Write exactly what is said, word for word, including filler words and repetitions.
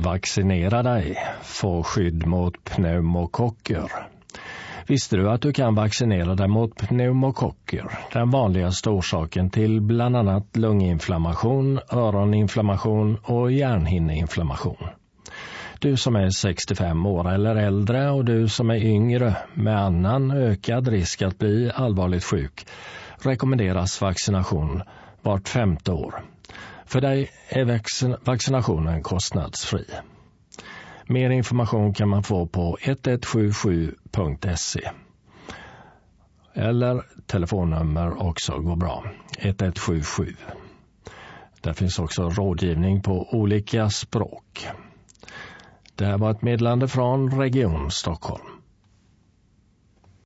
vaccinera dig. Få skydd mot pneumokocker. Visste du att du kan vaccinera dig mot pneumokocker? Den vanligaste orsaken till bland annat lunginflammation, öroninflammation och hjärnhinneinflammation. Du som är sextiofem år eller äldre och du som är yngre med annan ökad risk att bli allvarligt sjuk rekommenderas vaccination vart femte år. För dig är vaccinationen kostnadsfri. Mer information kan man få på ett ett sju sju punkt se. Eller telefonnummer också går bra. ett ett sju sju. Där finns också rådgivning på olika språk. Det här var ett meddelande från Region Stockholm.